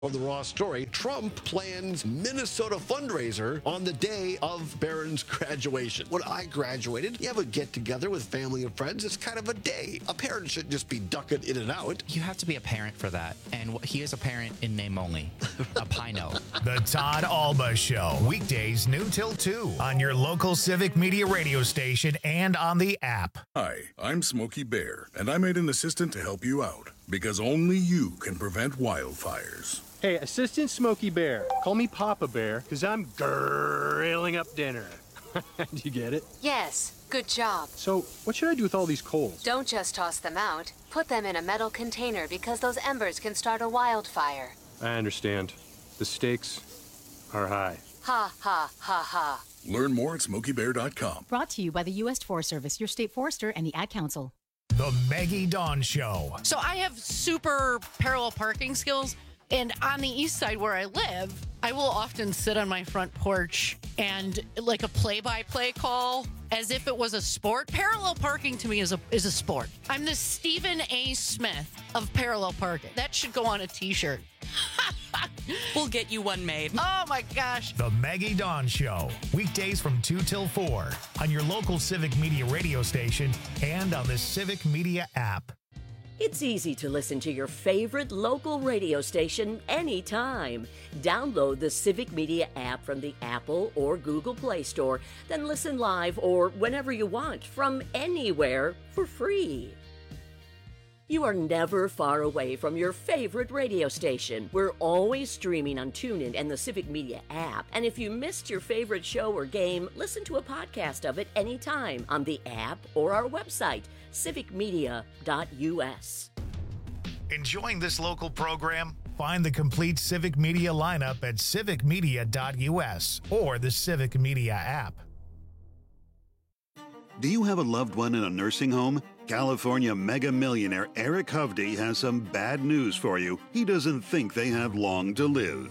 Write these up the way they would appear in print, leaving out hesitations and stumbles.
Of the Raw story, Trump plans Minnesota fundraiser on the day of Barron's graduation. When I graduated, you have a get-together with family and friends. It's kind of a day. A parent shouldn't just be ducking in and out. You have to be a parent for that. And he is a parent in name only. A Pino. The Todd Alba Show. Weekdays noon till 2 on your local Civic Media radio station and on the app. Hi, I'm Smokey Bear, and I made an assistant to help you out. Because only you can prevent wildfires. Hey, Assistant Smokey Bear. Call me Papa Bear, because I'm grilling up dinner. Do you get it? Yes, good job. So, what should I do with all these coals? Don't just toss them out. Put them in a metal container because those embers can start a wildfire. I understand. The stakes are high. Ha, ha, ha, ha. Learn more at SmokeyBear.com. Brought to you by the U.S. Forest Service, your state forester, and the Ad Council. The Maggie Dawn Show. So I have super parallel parking skills. And on the east side where I live, I will often sit on my front porch and like a play-by-play call as if it was a sport. Parallel parking to me is a sport. I'm the Stephen A. Smith of parallel parking. That should go on a t-shirt. We'll get you one made. Oh my gosh. The Maggie Dawn Show. Weekdays from 2 till 4 on your local Civic Media radio station and on the Civic Media app. It's easy to listen to your favorite local radio station anytime. Download the Civic Media app from the Apple or Google Play Store, then listen live or whenever you want from anywhere for free. You are never far away from your favorite radio station. We're always streaming on TuneIn and the Civic Media app. And if you missed your favorite show or game, listen to a podcast of it anytime on the app or our website, civicmedia.us. Enjoying this local program? Find the complete Civic Media lineup at civicmedia.us or the Civic Media app. Do you have a loved one in a nursing home? California mega millionaire Eric Hovde has some bad news for you. He doesn't think they have long to live.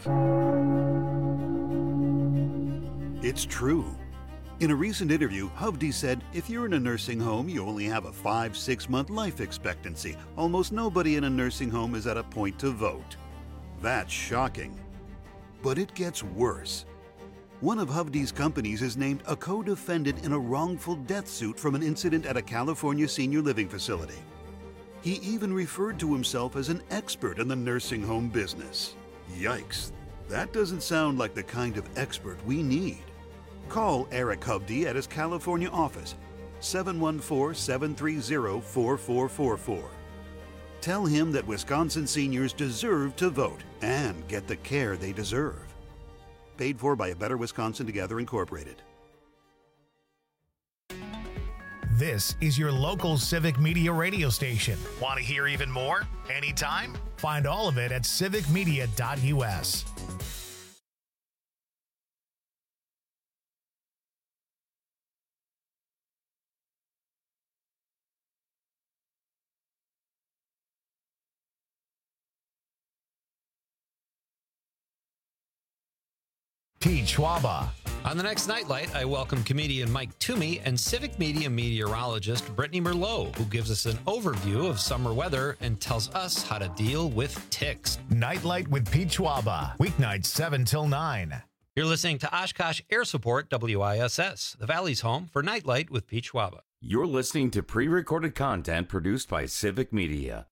It's true. In a recent interview, Hovde said, if you're in a nursing home, you only have a 5-6 month life expectancy. Almost nobody in a nursing home is at a point to vote. That's shocking. But it gets worse. One of Hovde's companies is named a co-defendant in a wrongful death suit from an incident at a California senior living facility. He even referred to himself as an expert in the nursing home business. Yikes, that doesn't sound like the kind of expert we need. Call Eric Hovde at his California office, 714-730-4444. Tell him that Wisconsin seniors deserve to vote and get the care they deserve. Paid for by A Better Wisconsin Together Incorporated. This is your local Civic Media radio station. Want to hear even more? Anytime? Find all of it at civicmedia.us. Pete Schwaba. On the next Nightlight, I welcome comedian Mike Toomey and Civic Media meteorologist Brittany Merlot, who gives us an overview of summer weather and tells us how to deal with ticks. Nightlight with Pete Schwaba. Weeknights 7 till 9. You're listening to Oshkosh Air Support WISS, the Valley's home for Nightlight with Pete Schwaba. You're listening to pre-recorded content produced by Civic Media.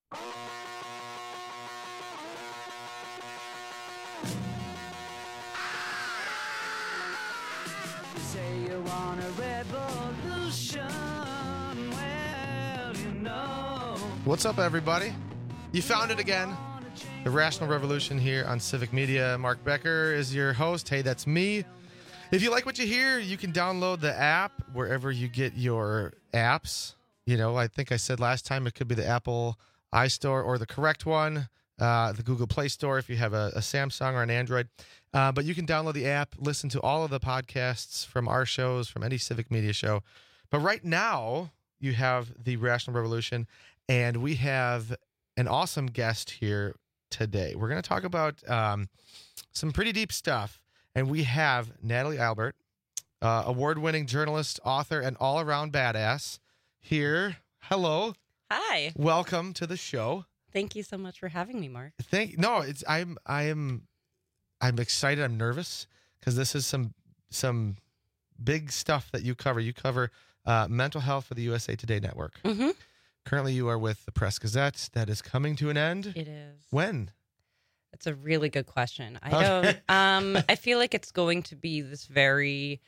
What's up, everybody? You found it again. The Rational Revolution here on Civic Media. Mark Becker is your host. Hey, that's me. If you like what you hear, you can download the app wherever you get your apps. You know, I think I said last time it could be the Apple iStore or the correct one, the Google Play Store if you have a Samsung or an Android. But you can download the app, listen to all of the podcasts from our shows, from any Civic Media show. But right now, you have the Rational Revolution, and we have an awesome guest here today. We're going to talk about some pretty deep stuff, and we have Natalie Albert, award-winning journalist, author, and all-around badass here. Hello. Hi. Welcome to the show. Thank you so much for having me, Mark. I'm excited. I'm nervous because this is some big stuff that you cover. You cover mental health for the USA Today Network. Mm-hmm. Currently, you are with the Press Gazette. That is coming to an end. It is. When? That's a really good question. I don't. I feel like it's going to be this very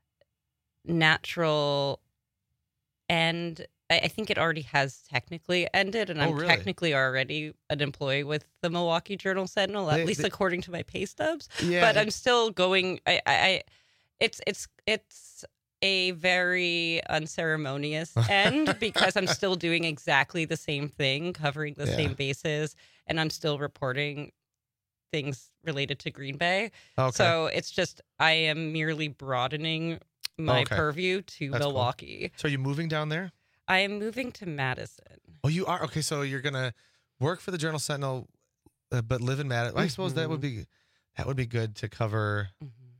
natural end. I think it already has technically ended, and I'm really? technically already an employee with the Milwaukee Journal Sentinel, at least according to my pay stubs. Yeah. But I'm still going. It's a very unceremonious end because I'm still doing exactly the same thing, covering the same bases, and I'm still reporting things related to Green Bay. Okay. So it's just I am merely broadening my purview to That's Milwaukee. Cool. So are you moving down there? I am moving to Madison. Oh, you are? Okay, so you're going to work for the Journal Sentinel, but live in Madison. Well, I suppose that would be good to cover,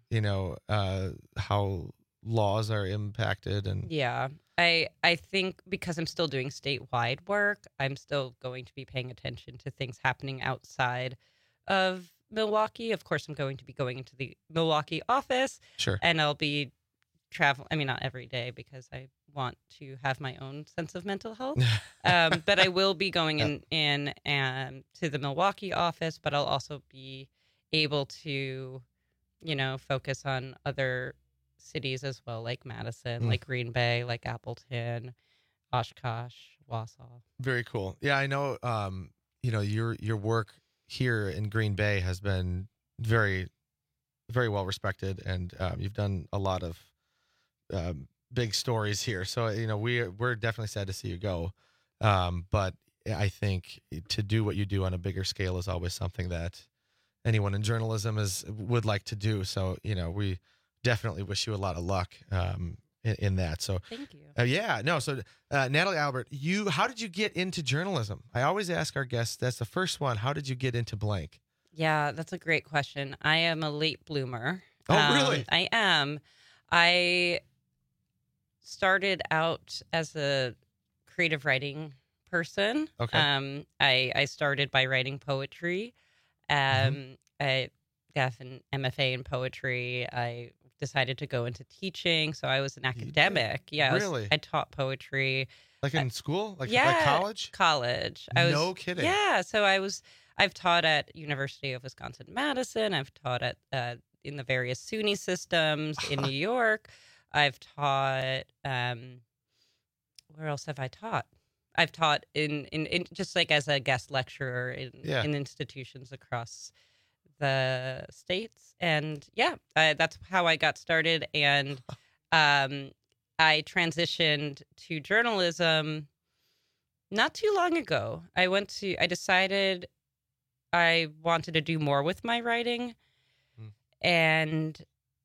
how laws are impacted. And yeah, I think because I'm still doing statewide work, I'm still going to be paying attention to things happening outside of Milwaukee. Of course, I'm going to be going into the Milwaukee office. Sure. And I'll be traveling. I mean, not every day because I want to have my own sense of mental health. But I will be going in to the Milwaukee office, but I'll also be able to, focus on other cities as well, like Madison, like Green Bay, like Appleton, Oshkosh, Wausau. Very cool. Yeah, I know. Your work here in Green Bay has been very, very well respected, and you've done a lot of big stories here. So we're definitely sad to see you go, but I think to do what you do on a bigger scale is always something that anyone in journalism would like to do. So we definitely wish you a lot of luck in that. So thank you. So Natalie Albert, how did you get into journalism? I always ask our guests, that's the first one, how did you get into blank? Yeah, that's a great question. I am a late bloomer. Oh, really? I am. I started out as a creative writing person. Okay. I started by writing poetry. I got an MFA in poetry. I decided to go into teaching, so I was an academic. Yeah, really? I taught poetry. Like in school? Like college? College. No kidding. Yeah, so I've taught at University of Wisconsin-Madison. I've taught at in the various SUNY systems in New York. I've taught, where else have I taught? I've taught in just like as a guest lecturer in institutions across the states. And that's how I got started. And I transitioned to journalism not too long ago. I decided I wanted to do more with my writing. And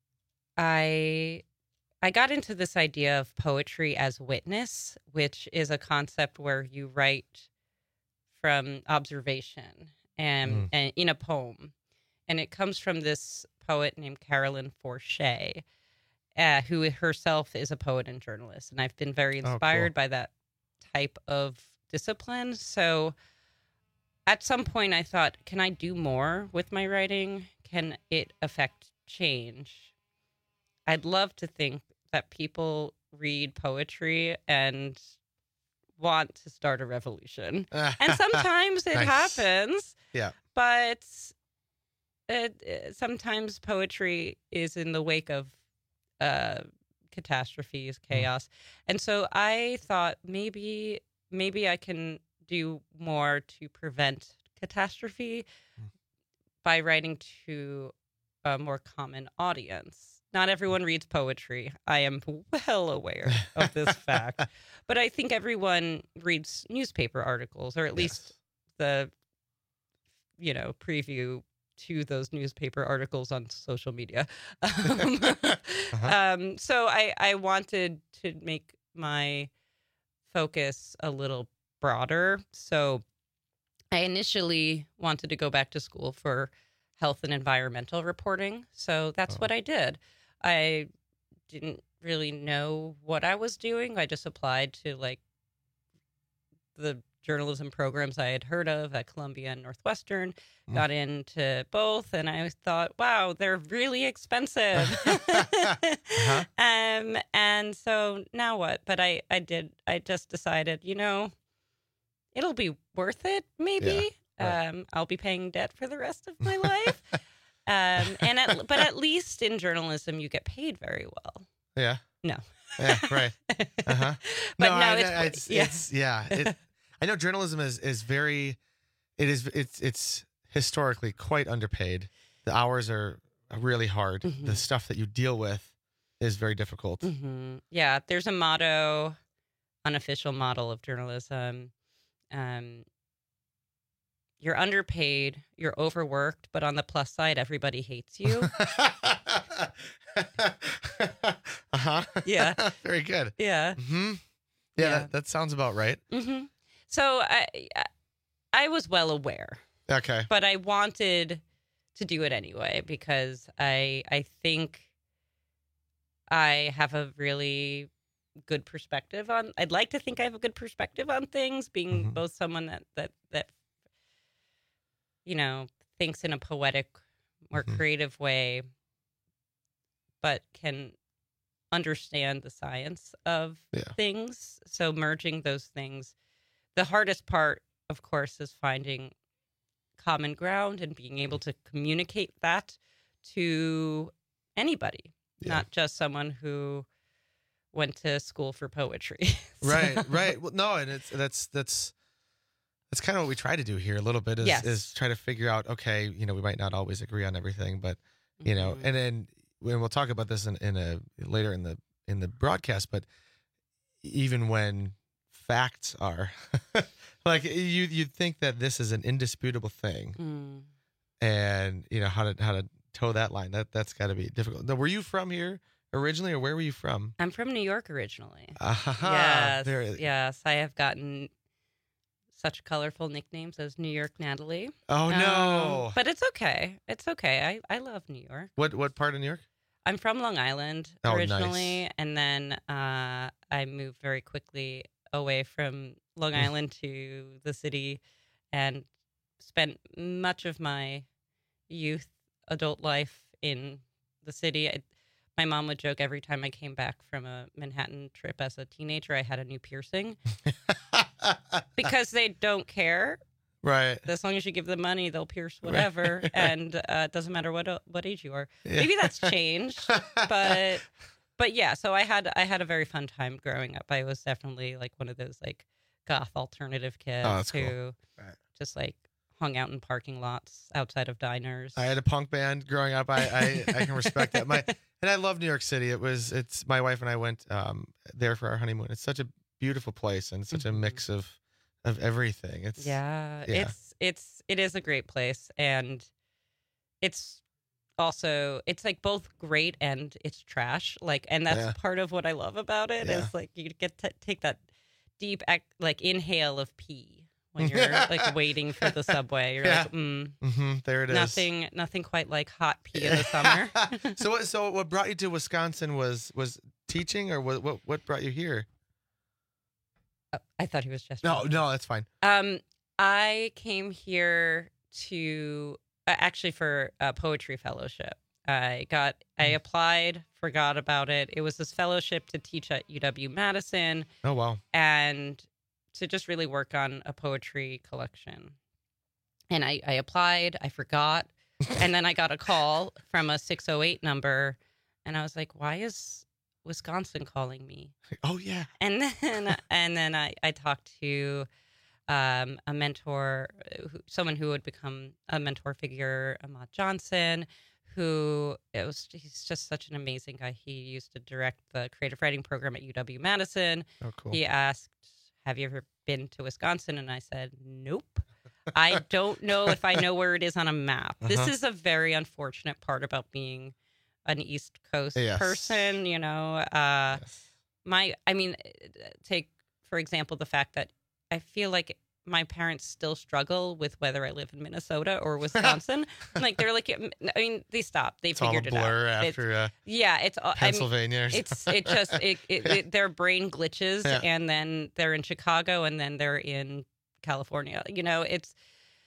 I got into this idea of poetry as witness, which is a concept where you write from observation and in a poem. And it comes from this poet named Carolyn Forche, who herself is a poet and journalist. And I've been very inspired by that type of discipline. So at some point I thought, can I do more with my writing? Can it affect change? I'd love to think that people read poetry and want to start a revolution. And sometimes it happens. Yeah. But sometimes poetry is in the wake of catastrophes, chaos. And so I thought maybe I can do more to prevent catastrophe by writing to a more common audience. Not everyone reads poetry. I am well aware of this fact. But I think everyone reads newspaper articles, or at least the, preview to those newspaper articles on social media. So I wanted to make my focus a little broader. So I initially wanted to go back to school for health and environmental reporting. So that's what I did. I didn't really know what I was doing. I just applied to the journalism programs I had heard of at Columbia and Northwestern. Got into both, and I thought, wow, they're really expensive. And so now what? But I just decided, it'll be worth it, maybe. Yeah, right. I'll be paying debt for the rest of my life. But at least in journalism, you get paid very well. Yeah. No. Yeah, right. But I know journalism is very, it's historically quite underpaid. The hours are really hard. Mm-hmm. The stuff that you deal with is very difficult. Mm-hmm. Yeah, there's a motto, unofficial model of journalism. You're underpaid, you're overworked, but on the plus side, everybody hates you. Yeah. Very good. Yeah. Mm-hmm. Yeah. That sounds about right. Mm-hmm. So I was well aware. Okay. But I wanted to do it anyway because I think I have a really good perspective on. I'd like to think I have a good perspective on things, being both someone that thinks in a poetic or creative way, but can understand the science of things. So merging those things. The hardest part, of course, is finding common ground and being able to communicate that to anybody, not just someone who went to school for poetry. Right. Well, no, and that's kind of what we try to do here a little bit is try to figure out, okay, we might not always agree on everything, but and then when we'll talk about this later in the broadcast, but even when facts are like you'd think that this is an indisputable thing, and how to toe that line, that's got to be difficult. Now, were you from here originally, or where were you from? I'm from New York originally. Yes. Yes, I have gotten such colorful nicknames as New York Natalie. Oh no! But it's okay. It's okay. I love New York. What part of New York? I'm from Long Island originally, nice. And then I moved very quickly away from Long Island to the city, and spent much of my youth, adult life in the city. My mom would joke every time I came back from a Manhattan trip as a teenager, I had a new piercing. Because they don't care. Right. As long as you give them money, they'll pierce whatever. Right. And it doesn't matter what age you are. Yeah. Maybe that's changed. But yeah, so I had a very fun time growing up. I was definitely like one of those like goth alternative kids who just like hung out in parking lots outside of diners. I had a punk band growing up. I can respect that. And I love New York City. It's my wife and I went there for our honeymoon. It's such a beautiful place and such a mix of everything. It is a great place, and it's like both great and it's trash. Like, and that's part of what I love about it is like you get to take that deep like inhale of pee when you're like waiting for the subway. You're like, there it is. Nothing quite like hot pee in the summer. So what brought you to Wisconsin was teaching, or what brought you here? I thought he was just no, that's fine. I came here to actually for a poetry fellowship. I applied, forgot about it. It was this fellowship to teach at UW-Madison. Oh wow! And to just really work on a poetry collection. And I applied, I forgot, and then I got a call from a 608 number, and I was like, "Why is Wisconsin calling me?" Oh yeah. And then I talked to a mentor, someone who would become a mentor figure, Ahmad Johnson, he's just such an amazing guy. He used to direct the creative writing program at UW-Madison. Oh, cool. He asked, "Have you ever been to Wisconsin?" And I said, "Nope. I don't know if I know where it is on a map." This is a very unfortunate part about being an East Coast person, take, for example, the fact that I feel like my parents still struggle with whether I live in Minnesota or Wisconsin. Like, they're like, they stopped. They figured it out. It's all a blur after it's Pennsylvania. Their brain glitches, and then they're in Chicago, and then they're in California. It's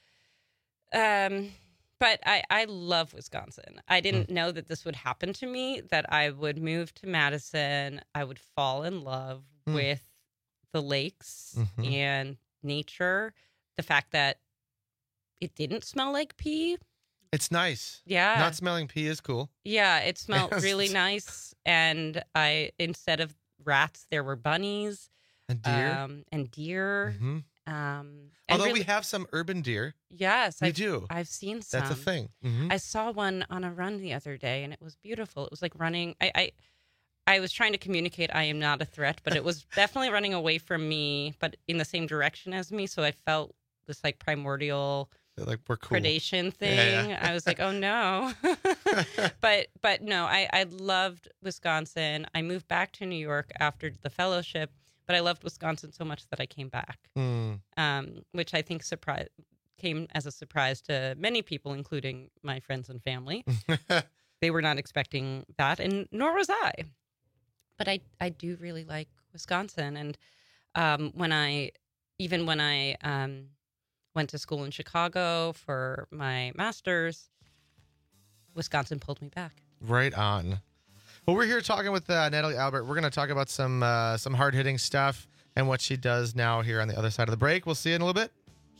but I love Wisconsin. I didn't know that this would happen to me, that I would move to Madison, I would fall in love with the lakes and nature, the fact that it didn't smell like pee. It's nice. Yeah. Not smelling pee is cool. Yeah, it smelled really nice. And instead of rats, there were bunnies. And deer. And deer. Although we have some urban deer. Yes. We do. I've seen some. That's a thing. I saw one on a run the other day, and it was beautiful. It was like running. I was trying to communicate I am not a threat, but it was definitely running away from me, but in the same direction as me. So I felt this like primordial like we're cool. predation thing. Yeah. I was like, oh no. but no, I loved Wisconsin. I moved back to New York after the fellowship, but I loved Wisconsin so much that I came back, which I think came as a surprise to many people, including my friends and family. They were not expecting that, and nor was I. But I do really like Wisconsin. And when I went to school in Chicago for my master's, Wisconsin pulled me back. Right on. Well, we're here talking with Natalie Albert. We're going to talk about some hard-hitting stuff and what she does now here on the other side of the break. We'll see you in a little bit.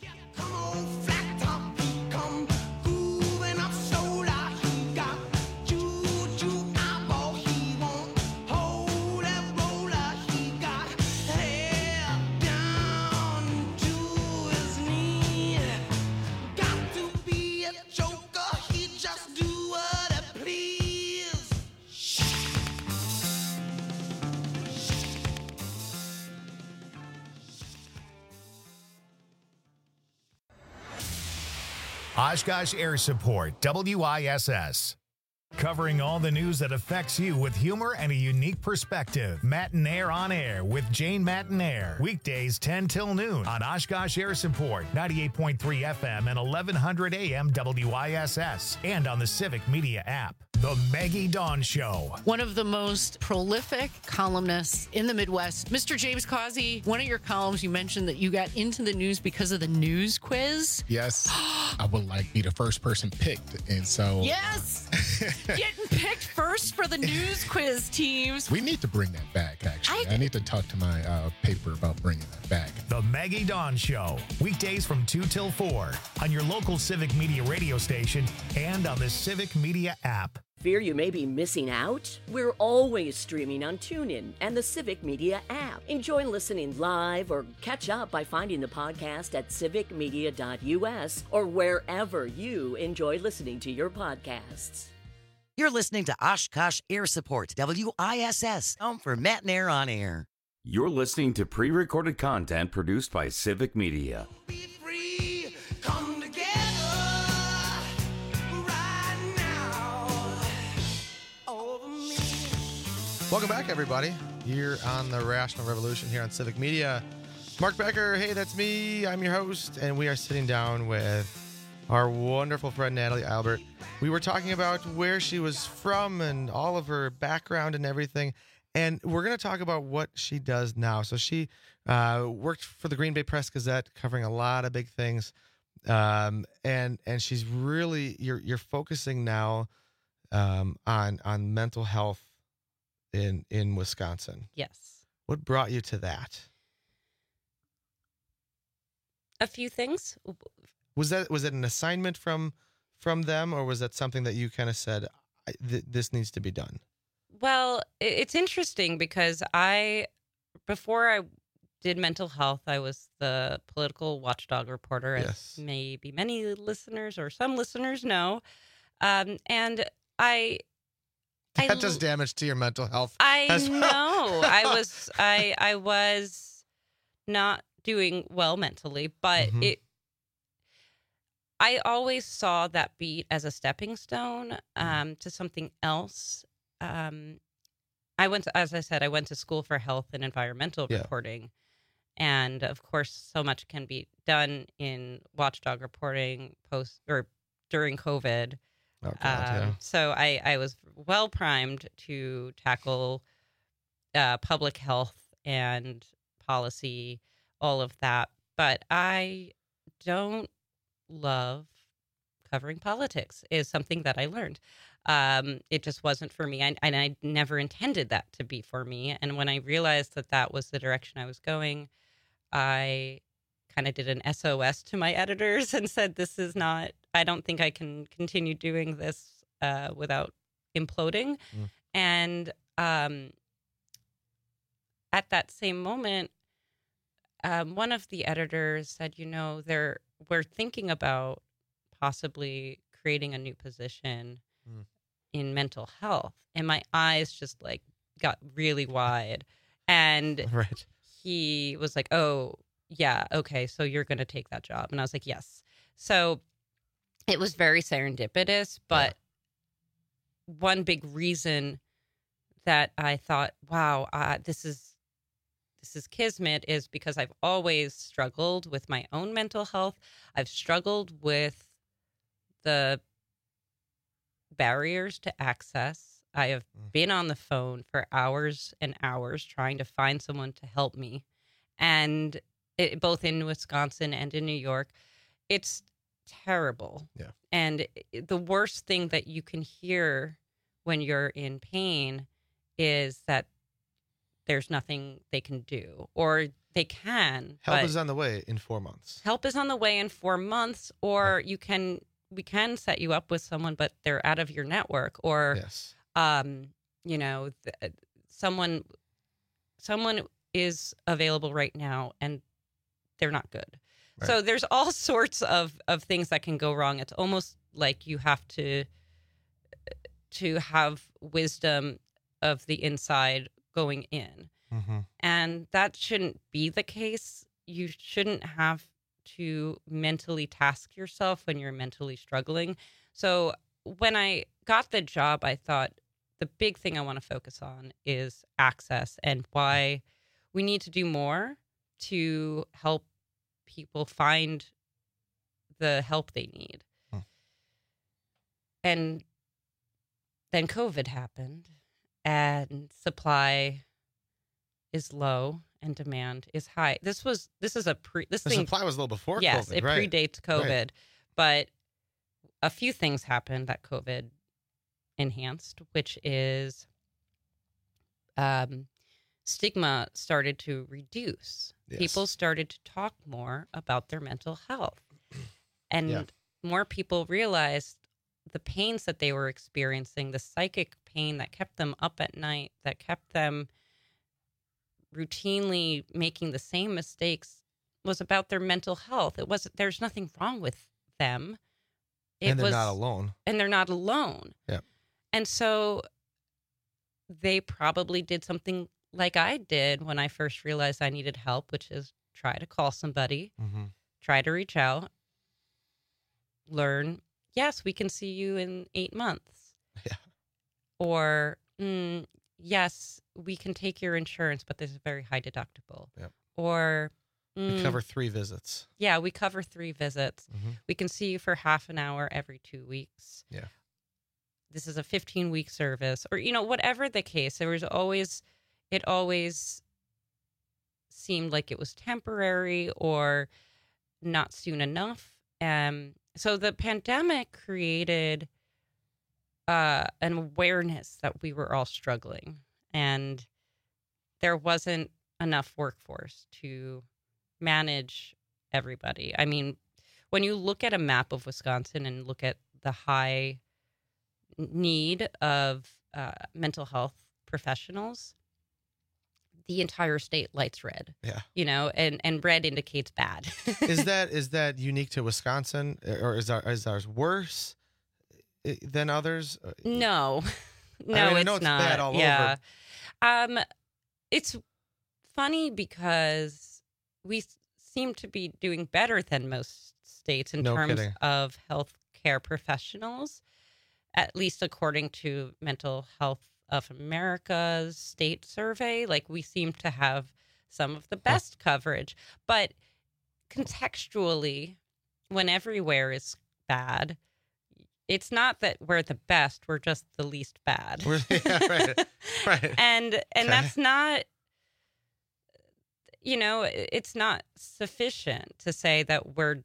Oshkosh Air Support, WISS. Covering all the news that affects you with humor and a unique perspective. Matinaire on Air with Jane Matinaire. Weekdays 10 till noon on Oshkosh Air Support, 98.3 FM and 1100 AM WISS. And on the Civic Media app. The Maggie Dawn Show. One of the most prolific columnists in the Midwest, Mr. James Causey. One of your columns, you mentioned that you got into the news because of the news quiz. Yes. I would like be the first person picked. And so. Yes. Getting picked first for the news quiz teams. We need to bring that back, actually. I need to talk to my paper about bringing that back. The Maggie Dawn Show. Weekdays from 2 till 4 on your local Civic Media radio station and on the Civic Media app. Fear you may be missing out? We're always streaming on TuneIn and the Civic Media app. Enjoy listening live or catch up by finding the podcast at civicmedia.us or wherever you enjoy listening to your podcasts. You're listening to Oshkosh Air Support, WISS, home for Matinaire on Air. You're listening to pre-recorded content produced by Civic Media. Welcome back, everybody. You're on the Rational Revolution here on Civic Media. Mark Becker, hey, that's me. I'm your host, and we are sitting down with our wonderful friend Natalie Albert. We were talking about where she was from and all of her background and everything, and we're going to talk about what she does now. So she worked for the Green Bay Press Gazette, covering a lot of big things, and she's really you're focusing now on mental health in Wisconsin. Yes. What brought you to that? A few things. Was it an assignment from them, or was that something that you kind of said, this needs to be done? Well, it's interesting because before I did mental health, I was the political watchdog reporter, as maybe many listeners or some listeners know. And that does damage to your mental health. I know. Well. I was not doing well mentally, but I always saw that beat as a stepping stone to something else. I went to school for health and environmental reporting. And of course, so much can be done in watchdog reporting during COVID. Oh, God, So I was well primed to tackle public health and policy, all of that but I don't love covering politics, is something that I learned. It just wasn't for me. And I never intended that to be for me. And when I realized that that was the direction I was going, I kind of did an SOS to my editors and said, this is not, I don't think I can continue doing this without imploding. And at that same moment, one of the editors said, we're thinking about possibly creating a new position in mental health. And my eyes just like got really wide. And he was like, oh, yeah, okay, so you're going to take that job. And I was like, yes. So it was very serendipitous, but one big reason that I thought, wow, this is kismet is because I've always struggled with my own mental health. I've struggled with the barriers to access. I have been on the phone for hours and hours trying to find someone to help me. And both in Wisconsin and in New York, it's terrible. Yeah. And the worst thing that you can hear when you're in pain is that there's nothing they can do, or they can. Help is on the way in 4 months. Help is on the way in 4 months, or we can set you up with someone, but they're out of your network, or someone is available right now and they're not good. Right. So there's all sorts of things that can go wrong. It's almost like you have to have wisdom of the inside going in. And that shouldn't be the case. You shouldn't have to mentally task yourself when you're mentally struggling. So when I got the job, I thought the big thing I want to focus on is access and why we need to do more to help people find the help they need. And then COVID happened, and supply is low and demand is high. The supply was a little before yes, COVID. It predates COVID, but a few things happened that COVID enhanced, which is stigma started to reduce. Yes. People started to talk more about their mental health, and more people realized the pains that they were experiencing, the psychic pain that kept them up at night, that kept them routinely making the same mistakes, was about their mental health. There's nothing wrong with them. And they're not alone. And they're not alone. Yeah. And so they probably did something like I did when I first realized I needed help, which is try to call somebody, try to reach out, learn, yes, we can see you in 8 months. Yeah. Or, yes, we can take your insurance, but there's a very high deductible. Yep. Or we cover 3 visits. Yeah, we cover 3 visits. We can see you for half an hour every 2 weeks. Yeah. This is a 15-week service, or, whatever the case. It always seemed like it was temporary or not soon enough. So the pandemic created an awareness that we were all struggling, and there wasn't enough workforce to manage everybody. I mean, when you look at a map of Wisconsin and look at the high need of mental health professionals, the entire state lights red. Yeah. And red indicates bad. Is that unique to Wisconsin, or is ours worse than others? No. I It's know it's not. bad all over. It's funny because we seem to be doing better than most states in terms of healthcare professionals, at least according to Mental Health of America's state survey. Like, we seem to have some of the best coverage, but contextually, when everywhere is bad, it's not that we're the best, we're just the least bad. Right. And that's not, it's not sufficient to say that we're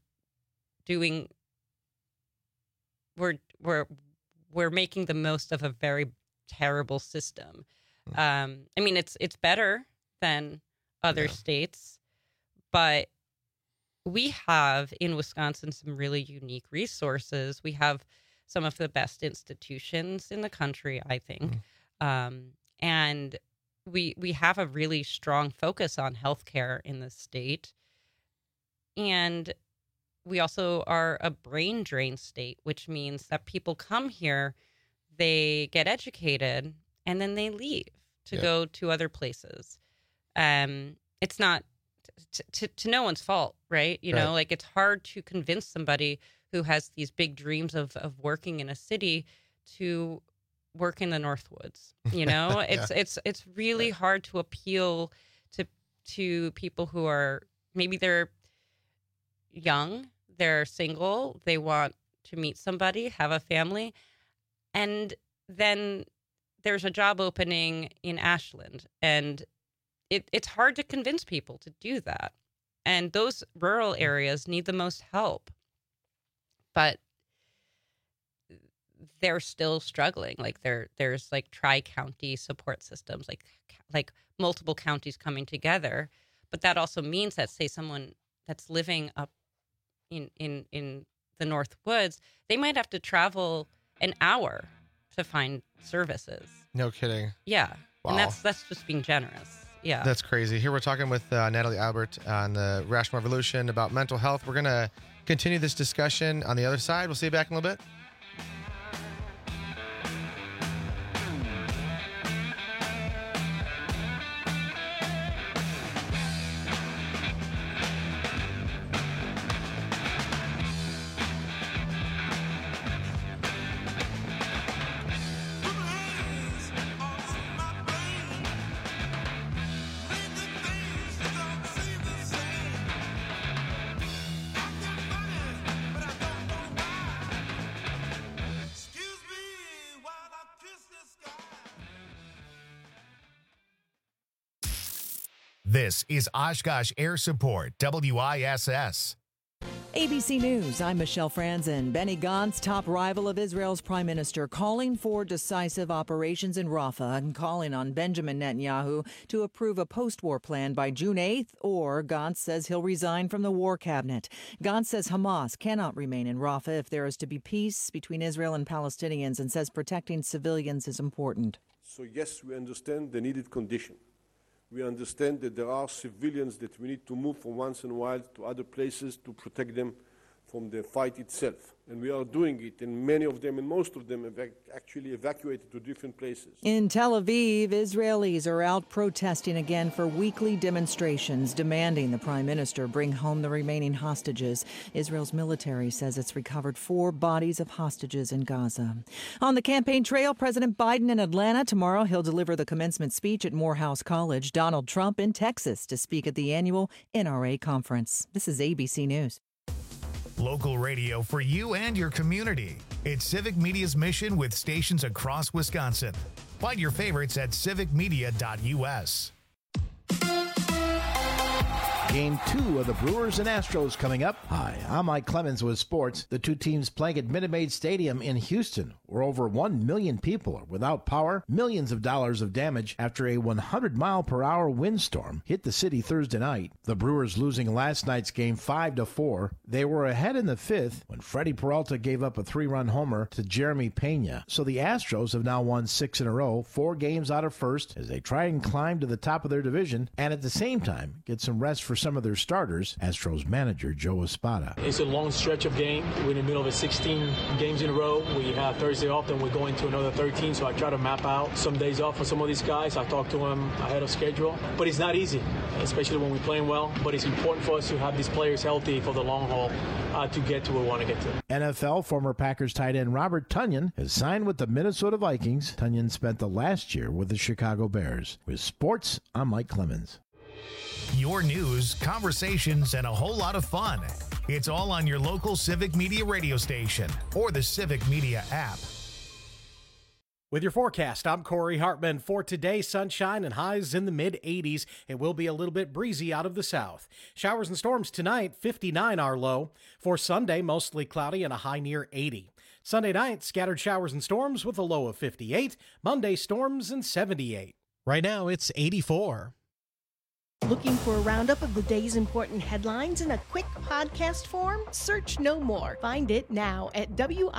making the most of a very terrible system. It's better than other states, but we have in Wisconsin some really unique resources. We have some of the best institutions in the country, I think. And we have a really strong focus on healthcare in the state. And we also are a brain drain state, which means that people come here, they get educated, and then they leave to go to other places. It's not to no one's fault, right? It's hard to convince somebody who has these big dreams of working in a city to work in the Northwoods. It's really hard to appeal to people who are, maybe they're young, they're single, they want to meet somebody, have a family, and then there's a job opening in Ashland, and it's hard to convince people to do that. And those rural areas need the most help, but they're still struggling. There's tri-county support systems, like multiple counties coming together. But that also means that, say, someone that's living up in the North Woods, they might have to travel an hour to find services. No kidding. Yeah. Wow. And that's just being generous. Yeah. That's crazy. Here we're talking with Natalie Albert on the Rational Revolution about mental health. We're going to continue this discussion on the other side. We'll see you back in a little bit. This is Oshkosh Air Support, WISS. ABC News, I'm Michelle Franzen. Benny Gantz, top rival of Israel's prime minister, calling for decisive operations in Rafah and calling on Benjamin Netanyahu to approve a post-war plan by June 8th, or Gantz says he'll resign from the war cabinet. Gantz says Hamas cannot remain in Rafah if there is to be peace between Israel and Palestinians, and says protecting civilians is important. So yes, we understand the needed condition. We understand that there are civilians that we need to move from once in a while to other places to protect them from the fight itself. And we are doing it, and many of them and most of them have actually evacuated to different places. In Tel Aviv, Israelis are out protesting again for weekly demonstrations demanding the prime minister bring home the remaining hostages. Israel's military says it's recovered 4 bodies of hostages in Gaza. On the campaign trail, President Biden in Atlanta. Tomorrow he'll deliver the commencement speech at Morehouse College. Donald Trump in Texas to speak at the annual NRA conference. This is ABC News. Local radio for you and your community. It's Civic Media's mission with stations across Wisconsin. Find your favorites at civicmedia.us. Game 2 of the Brewers and Astros coming up. Hi, I'm Mike Clemens with sports. The two teams playing at Minute Maid Stadium in Houston, where over 1 million people are without power, millions of dollars of damage after a 100-mile-per-hour windstorm hit the city Thursday night. The Brewers losing last night's game 5-4. They were ahead in the 5th when Freddie Peralta gave up a 3-run homer to Jeremy Pena. So the Astros have now won 6 in a row, 4 games out of first, as they try and climb to the top of their division, and at the same time get some rest for some of their starters. Astros manager Joe Espada. It's a long stretch of game. We're in the middle of 16 games in a row. We have Thursday off, then we're going to another 13, so I try to map out some days off for some of these guys. I talk to them ahead of schedule, but it's not easy, especially when we're playing well. But it's important for us to have these players healthy for the long haul to get to where we want to get to. NFL former Packers tight end Robert Tonyan has signed with the Minnesota Vikings. Tonyan spent the last year with the Chicago Bears. With sports, I'm Mike Clemens. Your news, conversations, and a whole lot of fun. It's all on your local Civic Media radio station or the Civic Media app. With your forecast, I'm Corey Hartman. For today, sunshine and highs in the mid-80s. It will be a little bit breezy out of the south. Showers and storms tonight, 59 our low. For Sunday, mostly cloudy and a high near 80. Sunday night, scattered showers and storms with a low of 58. Monday, storms and 78. Right now, it's 84. Looking for a roundup of the day's important headlines in a quick podcast form? Search no more. Find it now at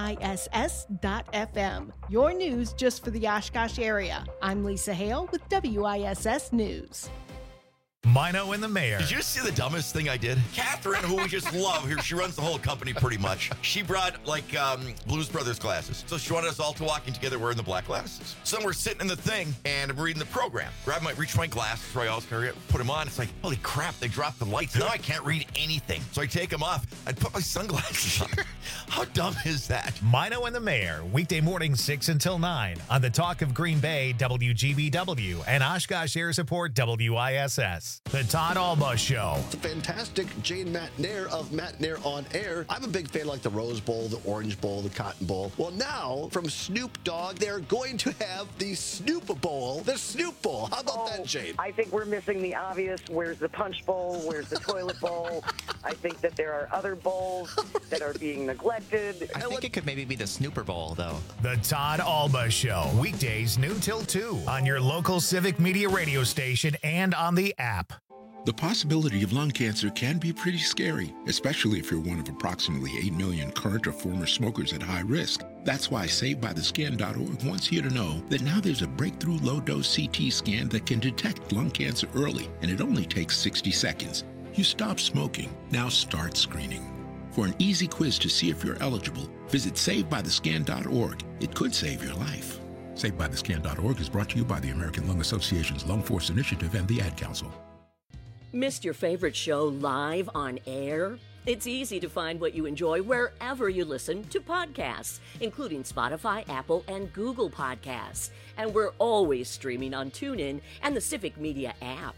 WISS.FM. Your news just for the Oshkosh area. I'm Lisa Hale with WISS News. Mino and the Mayor. Did you see the dumbest thing I did? Catherine, who we just love here, she runs the whole company pretty much. She brought Blues Brothers glasses. So she wanted us all to walk in together wearing the black glasses. So we're sitting in the thing and I'm reading the program. Reach my glasses, right? I'll put them on. It's like, holy crap, they dropped the lights. Now I can't read anything. So I take them off. I put my sunglasses on. How dumb is that? Mino and the Mayor, weekday morning 6 until 9 on the Talk of Green Bay, WGBW, and Oshkosh Air Support, WISS. The Todd Alba Show. The fantastic Jane Matnair of Matnair on Air. I'm a big fan like the Rose Bowl, the Orange Bowl, the Cotton Bowl. Well, now from Snoop Dogg, they're going to have the Snoop Bowl, the Snoop Bowl. How about that, Jane? I think we're missing the obvious. Where's the Punch Bowl? Where's the Toilet Bowl? I think that there are other bowls that are being neglected. I think it could maybe be the Snooper Bowl, though. The Todd Alba Show. Weekdays noon till 2 on your local Civic Media radio station and on the app. The possibility of lung cancer can be pretty scary, especially if you're one of approximately 8 million current or former smokers at high risk. That's why SaveByTheScan.org wants you to know that now there's a breakthrough low-dose CT scan that can detect lung cancer early, and it only takes 60 seconds. You stop smoking. Now start screening. For an easy quiz to see if you're eligible, visit SaveByTheScan.org. It could save your life. SaveByTheScan.org is brought to you by the American Lung Association's Lung Force Initiative and the Ad Council. Missed your favorite show live on air? It's easy to find what you enjoy wherever you listen to podcasts, including Spotify, Apple, and Google Podcasts. And we're always streaming on TuneIn and the Civic Media app.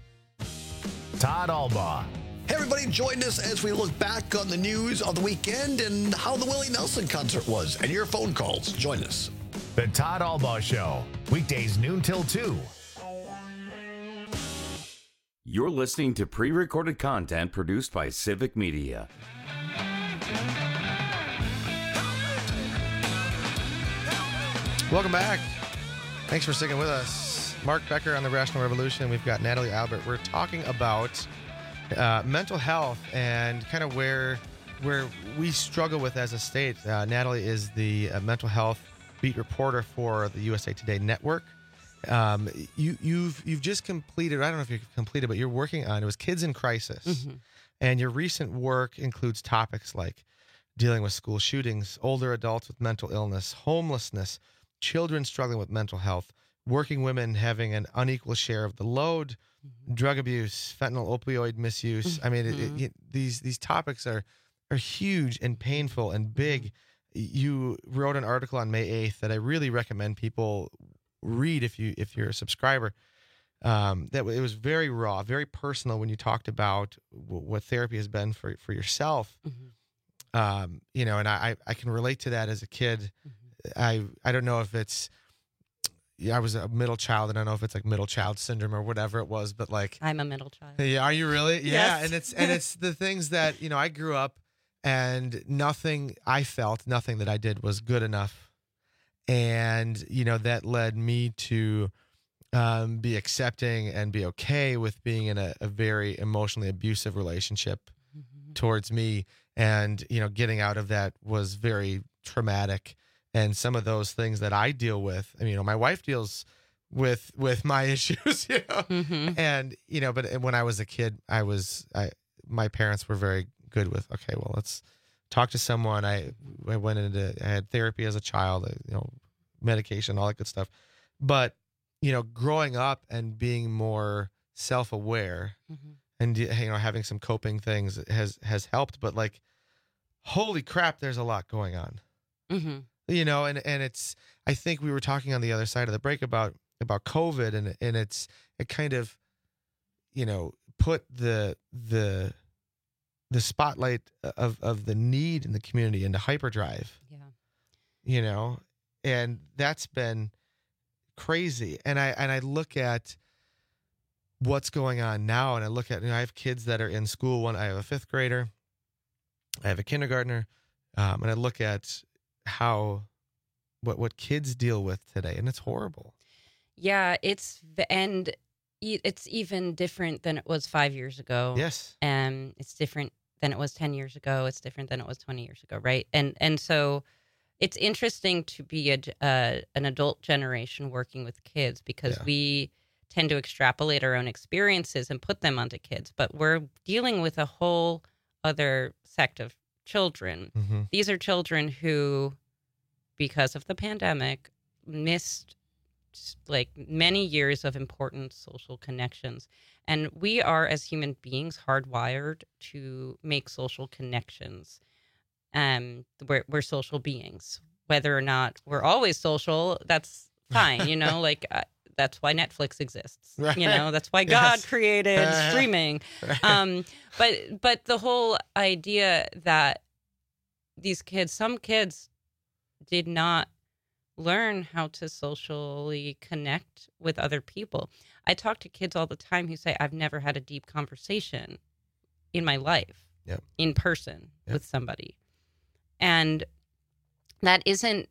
Todd Alba. Hey, everybody, join us as we look back on the news of the weekend and how the Willie Nelson concert was, and your phone calls. Join us. The Todd Alba Show. Weekdays noon till 2. You're listening to pre-recorded content produced by Civic Media. Welcome back. Thanks for sticking with us. Mark Becker on the Rational Revolution. We've got Natalie Albert. We're talking about mental health and kind of where we struggle with as a state. Natalie is the mental health beat reporter for the USA Today Network. You've just completed, I don't know if you've completed, but you're working on, it was Kids in Crisis. Mm-hmm. And your recent work includes topics like dealing with school shootings, older adults with mental illness, homelessness, children struggling with mental health, working women having an unequal share of the load, mm-hmm. drug abuse, fentanyl opioid misuse. Mm-hmm. I mean, these topics are huge and painful and big. You wrote an article on May 8th that I really recommend people read if you're a subscriber. That it was very raw, very personal when you talked about what therapy has been for yourself. Mm-hmm. And I can relate to that as a kid. Mm-hmm. I don't know if it's, I was a middle child, and I don't know if it's like middle child syndrome or whatever it was, but like I'm a middle child. Yeah, are you really? Yeah, yes. and it's the things that I grew up, and nothing that I did was good enough. And, that led me to be accepting and be okay with being in a very emotionally abusive relationship mm-hmm. towards me. And, getting out of that was very traumatic. And some of those things that I deal with, my wife deals with my issues, mm-hmm. and, but when I was a kid, my parents were very good with, okay, well, let's talk to someone. I had therapy as a child, medication, all that good stuff. But, growing up and being more self-aware mm-hmm. and, having some coping things has helped. But like, holy crap, there's a lot going on, mm-hmm. And it's, I think we were talking on the other side of the break about COVID and it kind of, put the spotlight of the need in the community into hyperdrive. Yeah. And that's been crazy. And I look at what's going on now, and I look at, I have kids that are in school. I have a 5th grader, I have a kindergartner, and I look at what kids deal with today, and it's horrible. Yeah, it's even different than it was 5 years ago. Yes. And it's different than it was 10 years ago. It's different than it was 20 years ago, right? And so it's interesting to be an adult generation working with kids, because we tend to extrapolate our own experiences and put them onto kids, but we're dealing with a whole other sect of children. Mm-hmm. These are children who, because of the pandemic, missed like many years of important social connections. And we are, as human beings, hardwired to make social connections. We're social beings. Whether or not we're always social, that's fine. Like that's why Netflix exists. Right. That's why God created streaming. Right. But the whole idea that some kids did not learn how to socially connect with other people. I talk to kids all the time who say, I've never had a deep conversation in my life, in person with somebody. And that isn't,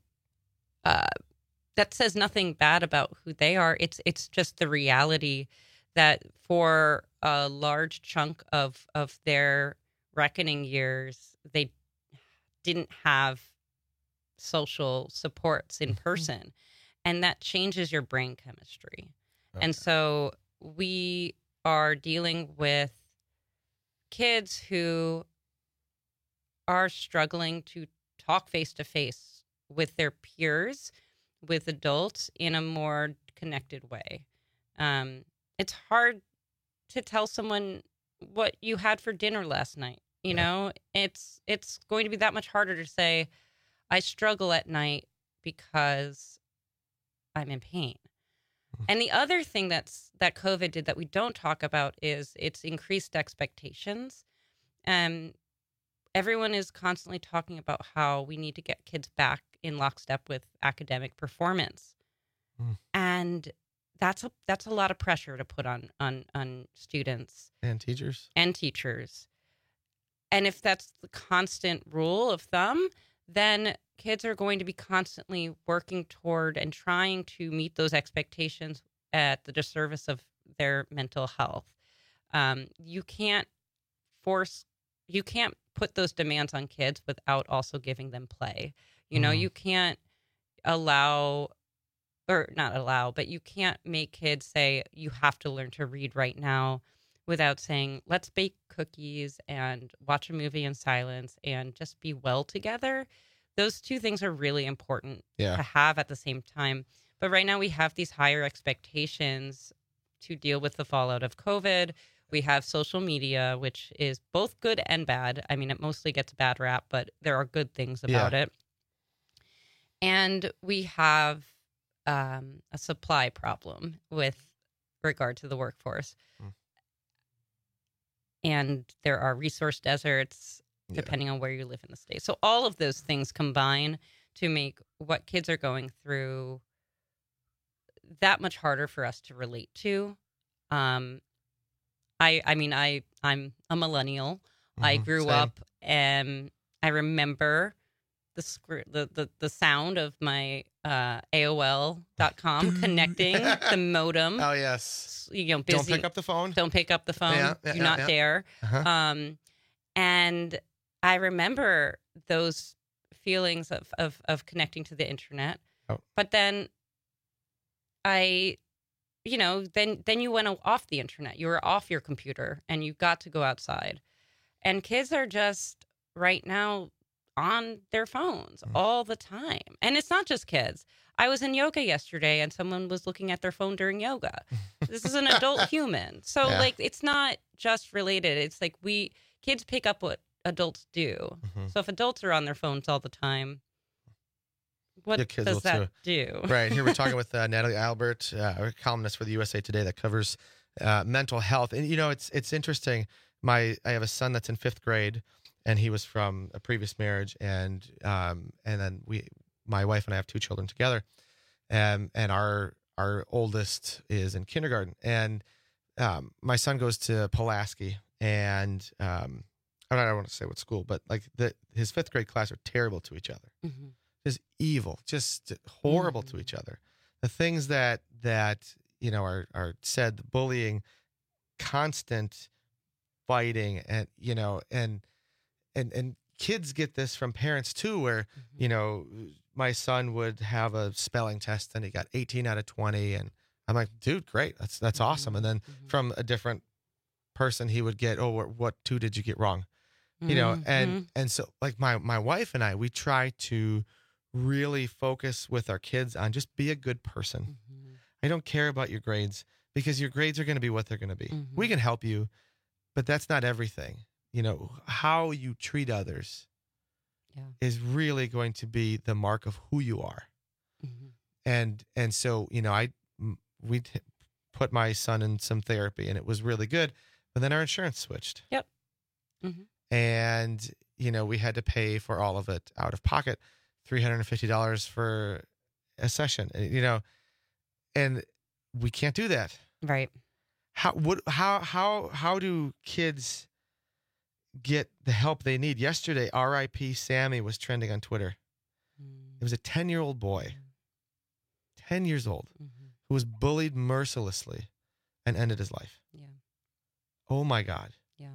that says nothing bad about who they are. It's just the reality that for a large chunk of their reckoning years, they didn't have social supports in person, and that changes your brain chemistry. Okay. And so we are dealing with kids who are struggling to talk face to face with their peers, with adults in a more connected way. It's hard to tell someone what you had for dinner last night. It's going to be that much harder to say, I struggle at night because I'm in pain. And the other thing that COVID did that we don't talk about is it's increased expectations. Everyone is constantly talking about how we need to get kids back in lockstep with academic performance. And that's a lot of pressure to put on students and teachers. And if that's the constant rule of thumb, then kids are going to be constantly working toward and trying to meet those expectations at the disservice of their mental health. You can't put those demands on kids without also giving them play. You can't but you can't make kids say, you have to learn to read right now, without saying, let's bake cookies and watch a movie in silence and just be well together. Those two things are really important to have at the same time. But right now we have these higher expectations to deal with the fallout of COVID. We have social media, which is both good and bad. I mean, it mostly gets a bad rap, but there are good things about it. And we have a supply problem with regard to the workforce. And there are resource deserts, depending on where you live in the state. So all of those things combine to make what kids are going through that much harder for us to relate to. I'm a millennial. I grew up, and I remember the sound of my AOL.com connecting the modem. Oh yes. Busy. Don't pick up the phone. Don't pick up the phone. Do not dare. And I remember those feelings of connecting to the internet. But then then you went off the internet. You were off your computer and you got to go outside. And kids are just right now on their phones all the time. And it's not just kids. I was in yoga yesterday and someone was looking at their phone during yoga. This is an adult human. So it's not just related. It's like kids pick up what adults do. So if adults are on their phones all the time, what does that do? Right. Here we're talking with Natalie Albert, a columnist for the USA Today that covers mental health. And, it's interesting. I have a son that's in 5th grade, and he was from a previous marriage. And then my wife and I have 2 children together, and our oldest is in kindergarten, and my son goes to Pulaski, and I don't want to say what school, but like his 5th grade class are terrible to each other, just evil, just horrible to each other. The things that are said, the bullying, constant fighting, and and kids get this from parents too, where my son would have a spelling test and he got 18 out of 20, and I'm like, dude, great, that's awesome. And then from a different person, he would get, what 2 did you get wrong? And so like my wife and I, we try to really focus with our kids on just be a good person. I don't care about your grades, because your grades are going to be what they're going to be. We can help you, but that's not everything. How you treat others is really going to be the mark of who you are. And so, we put my son in some therapy, and it was really good, but then our insurance switched. Yep. And, we had to pay for all of it out of pocket, $350 for a session, and we can't do that. Right. How do kids get the help they need? Yesterday, R.I.P. Sammy was trending on Twitter. It was a 10-year-old boy, 10 years old, who was bullied mercilessly and ended his life. Yeah. Oh my God.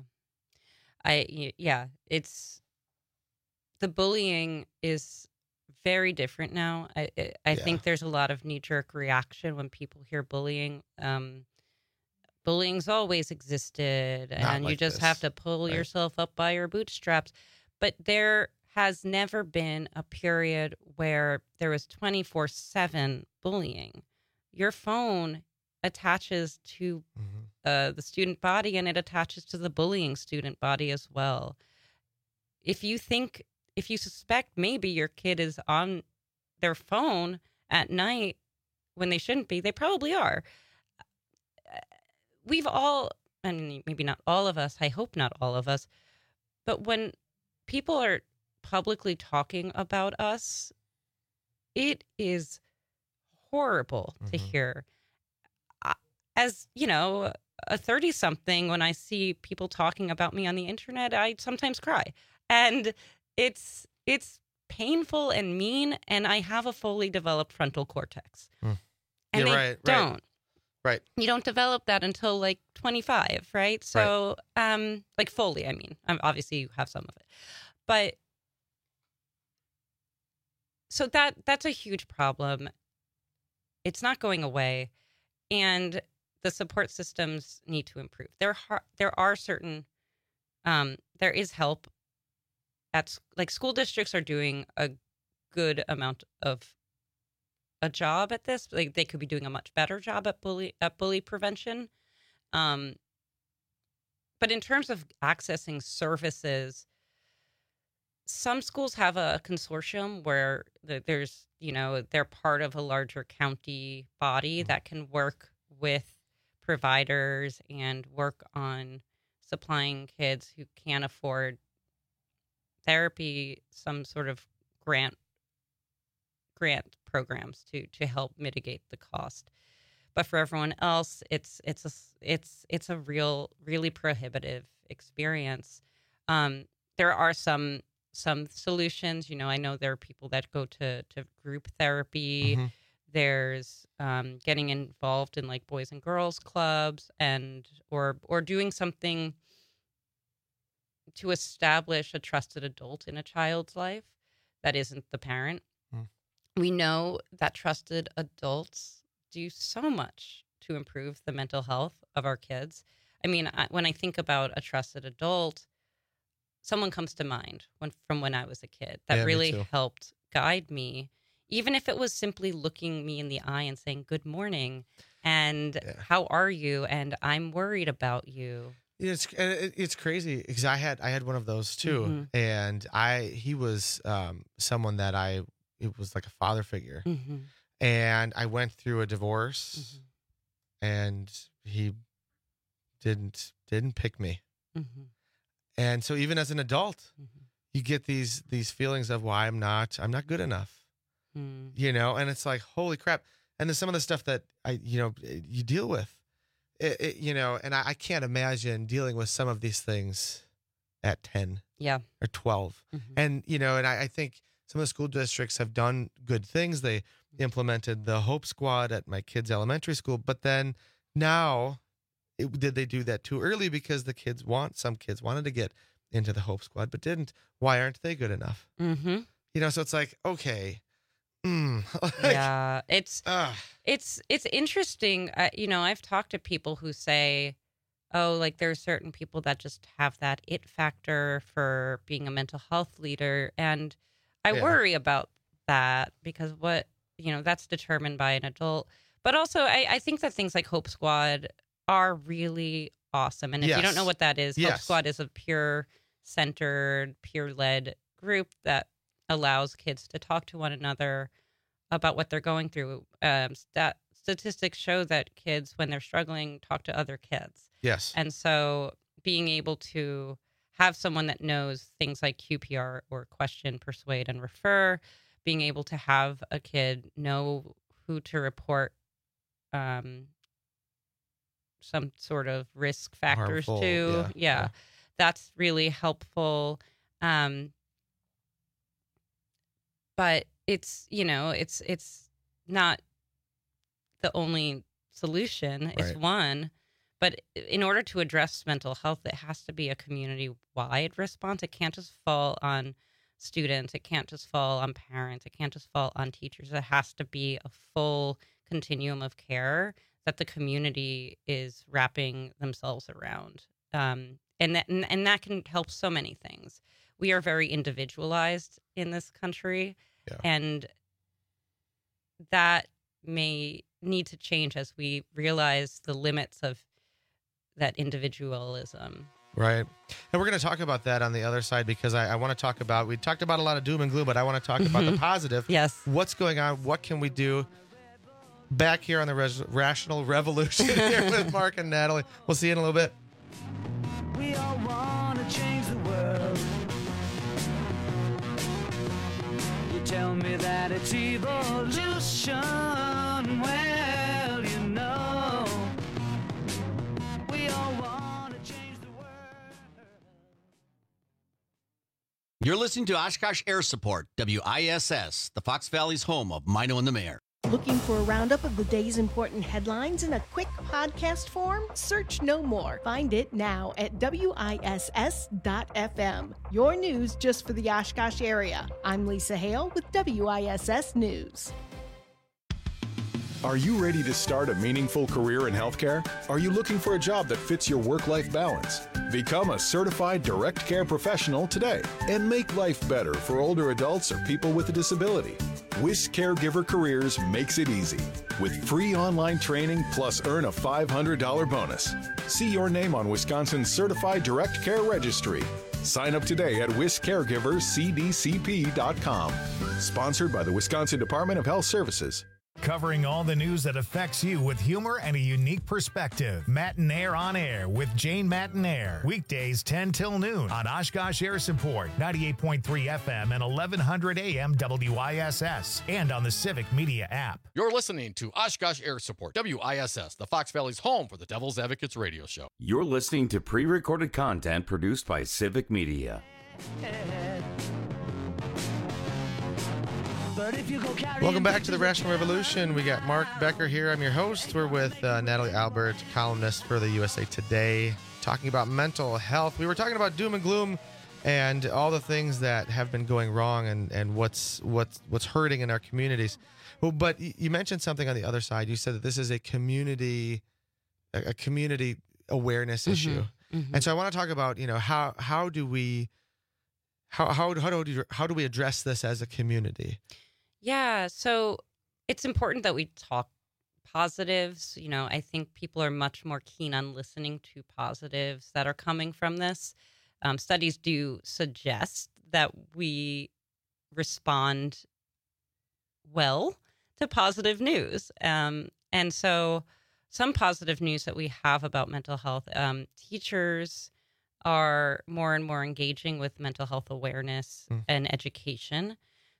Yeah. It's the bullying is very different now. I think there's a lot of knee-jerk reaction when people hear bullying. Bullying's always existed, and you just have to pull yourself up by your bootstraps. But there has never been a period where there was 24/7 bullying. Your phone attaches to the student body, and it attaches to the bullying student body as well. If you suspect maybe your kid is on their phone at night when they shouldn't be, they probably are. We've all, and maybe not all of us, I hope not all of us, but when people are publicly talking about us, it is horrible to hear. As, a 30-something, when I see people talking about me on the internet, I sometimes cry. And it's painful and mean, and I have a fully developed frontal cortex. And they don't. Right. You don't develop that until like 25, right? So, like fully, I mean. Obviously, you have some of it. But, so that's a huge problem. It's not going away. And the support systems need to improve. There are certain, there is help. School districts are doing a good amount of a job at this. Like, they could be doing a much better job at bully prevention. But in terms of accessing services, some schools have a consortium where there's, they're part of a larger county body that can work with providers and work on supplying kids who can't afford therapy, some sort of grant programs to help mitigate the cost. But for everyone else, it's a really prohibitive experience. There are some solutions. I know there are people that go to group therapy. There's getting involved in like boys and girls clubs or doing something to establish a trusted adult in a child's life that isn't the parent. We know that trusted adults do so much to improve the mental health of our kids. I mean, when I think about a trusted adult, someone comes to mind from when I was a kid that really helped guide me, even if it was simply looking me in the eye and saying, "Good morning," and "How are you?" and "I'm worried about you." It's crazy because I had one of those too, and he was someone that it was like a father figure, and I went through a divorce, and he didn't pick me, and so even as an adult, you get these feelings of, well, I'm not good enough, you know, and it's like, holy crap. And then some of the stuff that you deal with, you know, and I can't imagine dealing with some of these things at 10 or 12. And, you know, and I think some of the school districts have done good things. They implemented the Hope Squad at my kids' elementary school, but then now did they do that too early because some kids wanted to get into the Hope Squad, but didn't. Why aren't they good enough? You know, so it's like, okay. Yeah, it's interesting. You know, I've talked to people who say, oh, like there are certain people that just have that it factor for being a mental health leader. And I worry about that because that's determined by an adult. But also I think that things like Hope Squad are really awesome. And if you don't know what that is, Hope Squad is a peer-centered, peer-led group that allows kids to talk to one another about what they're going through. That statistics show that kids, when they're struggling, talk to other kids. Yes. And so being able to have someone that knows things like QPR or question, persuade, and refer, being able to have a kid know who to report some sort of risk factors to. Yeah. That's really helpful. But it's not the only solution. It's one. But in order to address mental health, it has to be a community-wide response. It can't just fall on students. It can't just fall on parents. It can't just fall on teachers. It has to be a full continuum of care that the community is wrapping themselves around. And that can help so many things. We are very individualized in this country, and that may need to change as we realize the limits of that individualism. Right. And we're going to talk about that on the other side because I want to talk about, we talked about a lot of doom and gloom, but I want to talk about the positive. Yes. What's going on? What can we do? Back here on the Rational Revolution here with Mark and Natalie. We'll see you in a little bit. We all want to change the world. You tell me that it's evolution. Well, you know, we all want to change the world. You're listening to Oshkosh Air Support, WISS, the Fox Valley's home of Mino and the Mayor. Looking for a roundup of the day's important headlines in a quick podcast form? Search no more. Find it now at WISS.FM. Your news just for the Oshkosh area. I'm Lisa Hale with WISS News. Are you ready to start a meaningful career in healthcare? Are you looking for a job that fits your work-life balance? Become a certified direct care professional today and make life better for older adults or people with a disability. WIS Caregiver Careers makes it easy. With free online training plus earn a $500 bonus. See your name on Wisconsin's Certified Direct Care Registry. Sign up today at wiscaregivercdcp.com. Sponsored by the Wisconsin Department of Health Services. Covering all the news that affects you with humor and a unique perspective. Mattinaire on Air with Jane Mattinaire. Weekdays 10 till noon on Oshkosh Air Support, 98.3 FM and 1100 AM WISS, and on the Civic Media app. You're listening to Oshkosh Air Support, WISS, the Fox Valley's home for the Devil's Advocates radio show. You're listening to pre-recorded content produced by Civic Media. Welcome back to the Rational Revolution. We got Mark Becker here. I'm your host. We're with Natalie Albert, columnist for the USA Today, talking about mental health. We were talking about doom and gloom and all the things that have been going wrong and what's hurting in our communities. Well, but you mentioned something on the other side. You said that this is a community awareness issue, and so I want to talk about how do we address this as a community? Yeah, so it's important that we talk positives. I think people are much more keen on listening to positives that are coming from this. Studies do suggest that we respond well to positive news. And so some positive news that we have about mental health, teachers are more and more engaging with mental health awareness and education.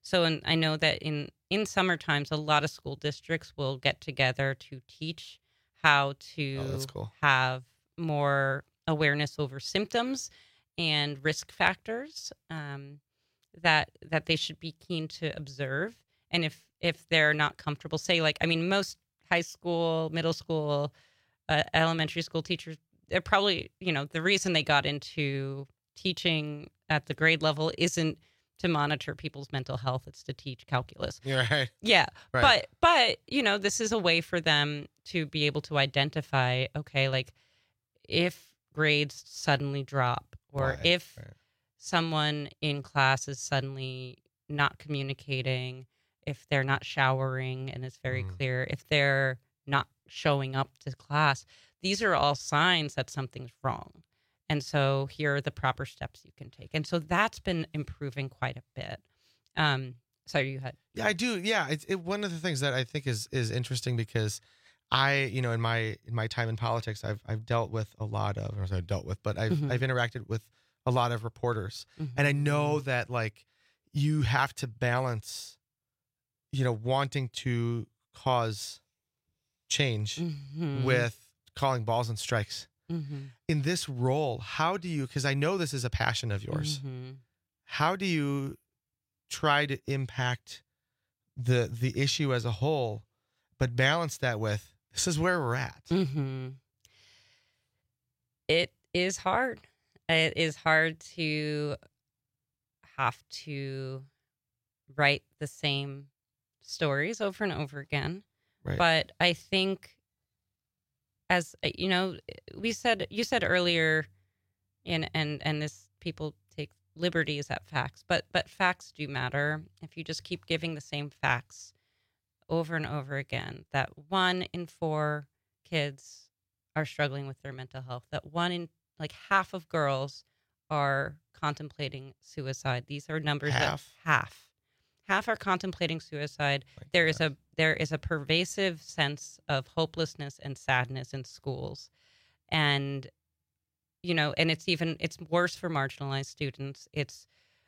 So I know that in summer times, a lot of school districts will get together to teach how to that's cool. have more awareness over symptoms and risk factors that they should be keen to observe. And if they're not comfortable, say most high school, middle school, elementary school teachers, they're probably, the reason they got into teaching at the grade level isn't to monitor people's mental health. It's to teach calculus. Yeah, right. Yeah. Right. But, this is a way for them to be able to identify, okay, like if grades suddenly drop or if someone in class is suddenly not communicating, if they're not showering and it's very clear, if they're not showing up to class, these are all signs that something's wrong. And so here are the proper steps you can take. And so that's been improving quite a bit. Sorry, you had. Yeah, I do. Yeah. It's one of the things that I think is interesting because I, in my time in politics, I've dealt with a lot of, or I've dealt with, but I've interacted with a lot of reporters. And I know that like you have to balance, wanting to cause change with calling balls and strikes. In this role, how do you, because I know this is a passion of yours, how do you try to impact the issue as a whole, but balance that with, this is where we're at? It is hard. It is hard to have to write the same stories over and over again. Right. But I think, as you said earlier, and this, people take liberties at facts, but facts do matter. If you just keep giving the same facts over and over again, that 1 in 4 kids are struggling with their mental health, that 1 in half of girls are contemplating suicide. These are numbers that half are contemplating suicide. There is a pervasive sense of hopelessness and sadness in schools. And and it's worse for marginalized students. It's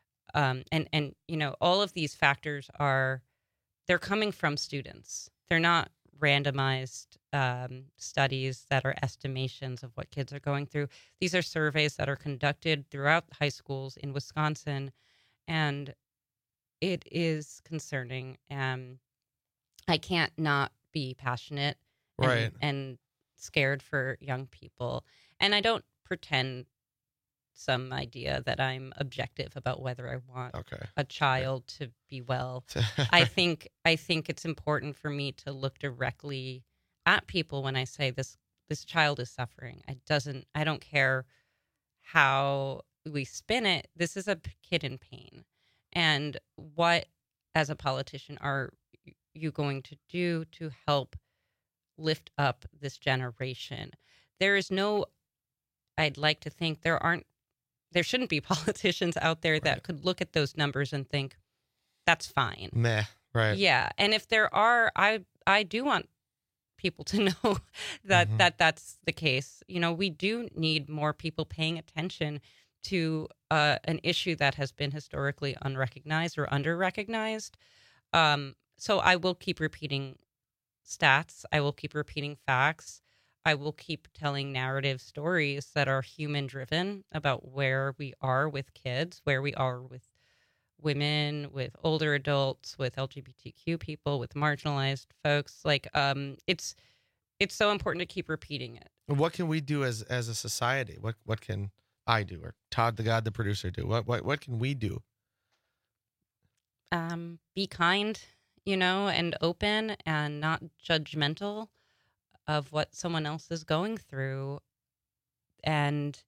all of these factors they're coming from students. They're not randomized studies that are estimations of what kids are going through. These are surveys that are conducted throughout high schools in Wisconsin, and it is concerning. I can't not be passionate and scared for young people. And I don't pretend some idea that I'm objective about whether I want a child to be well. I think it's important for me to look directly at people when I say this child is suffering. I don't care how we spin it. This is a kid in pain. And what, as a politician, are you going to do to help lift up this generation? I'd like to think there shouldn't be politicians out there that could look at those numbers and think, that's fine. Meh, right. Yeah. And if there are, I do want people to know that that's the case. We do need more people paying attention to an issue that has been historically unrecognized or under-recognized. So I will keep repeating stats. I will keep repeating facts. I will keep telling narrative stories that are human-driven about where we are with kids, where we are with women, with older adults, with LGBTQ people, with marginalized folks. It's so important to keep repeating it. What can we do as a society? What can I do, or Todd the God, the producer, do? What can we do? Be kind, and open and not judgmental of what someone else is going through. And,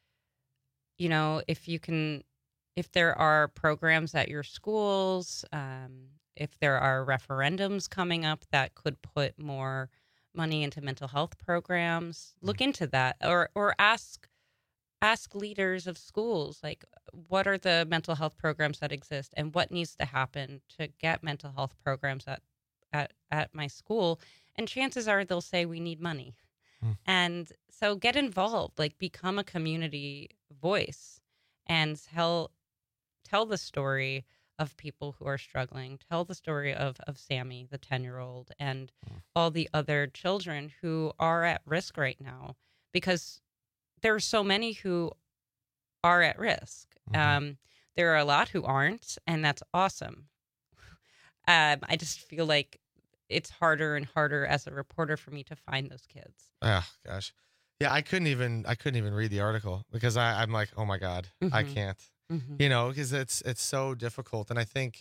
if there are programs at your schools, if there are referendums coming up that could put more money into mental health programs, look into that, or ask leaders of schools, what are the mental health programs that exist and what needs to happen to get mental health programs at my school. And chances are they'll say we need money. And so get involved, become a community voice and tell the story of people who are struggling. Tell the story of Sammy, the 10-year-old, and all the other children who are at risk right now, because there are so many who are at risk. There are a lot who aren't, and that's awesome. I just feel like it's harder and harder as a reporter for me to find those kids. Oh gosh. Yeah, I couldn't even read the article because I'm like, oh my God, I can't. Because it's so difficult. And I think,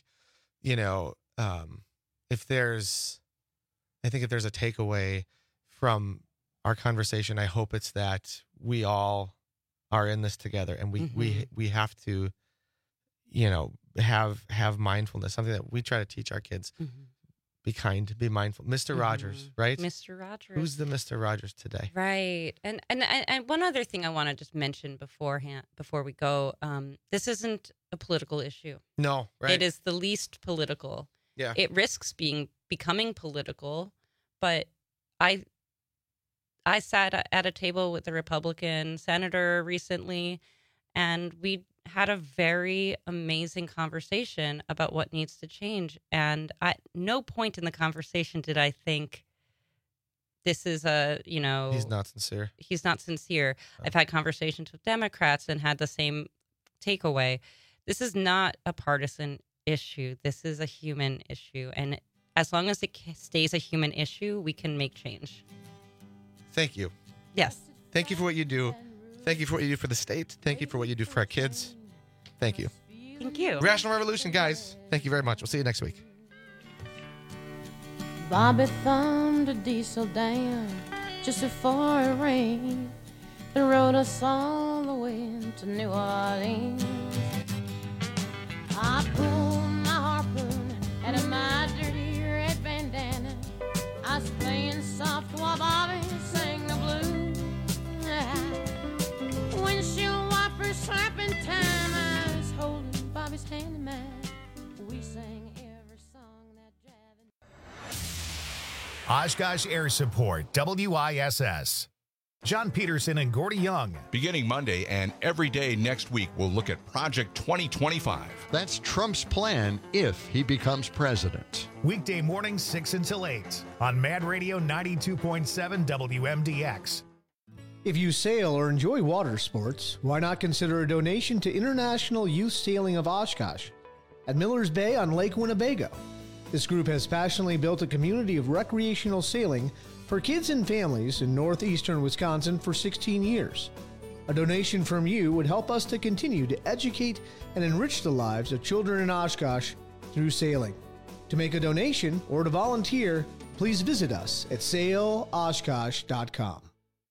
if there's a takeaway from our conversation, I hope it's that we all are in this together, and we have to, have mindfulness, something that we try to teach our kids. Be kind, be mindful. Mr. Rogers, right? Mr. Rogers. Who's the Mr. Rogers today? Right. And one other thing I want to just mention before we go, this isn't a political issue. No, right. It is the least political. Yeah. It risks becoming political, but I sat at a table with a Republican senator recently, and we had a very amazing conversation about what needs to change. And at no point in the conversation did I think this is he's not sincere. He's not sincere. I've had conversations with Democrats and had the same takeaway. This is not a partisan issue. This is a human issue. And as long as it stays a human issue, we can make change. Thank you. Yes. Thank you for what you do. Thank you for what you do for the state. Thank you for what you do for our kids. Thank you. Thank you. Rational Revolution, guys. Thank you very much. We'll see you next week. Bobby thumbed a diesel down just before it rained and rode us all the way to New Orleans. I pulled my harpoon out of my dirty red bandana. I was playing soft while Bobby sang the blues. Windshield wipers slapping time. I was holding Bobby's hand in mine. We sang every song that jive. Oshkosh Air Support, WISS. John Peterson and Gordy Young. Beginning Monday and every day next week, we'll look at Project 2025. That's Trump's plan if he becomes president. Weekday mornings 6 until 8 on Mad Radio 92.7 WMDX. If you sail or enjoy water sports, why not consider a donation to International Youth Sailing of Oshkosh at Millers Bay on Lake Winnebago. This group has passionately built a community of recreational sailing for kids and families in northeastern Wisconsin for 16 years. A donation from you would help us to continue to educate and enrich the lives of children in Oshkosh through sailing. To make a donation or to volunteer, please visit us at sailoshkosh.com.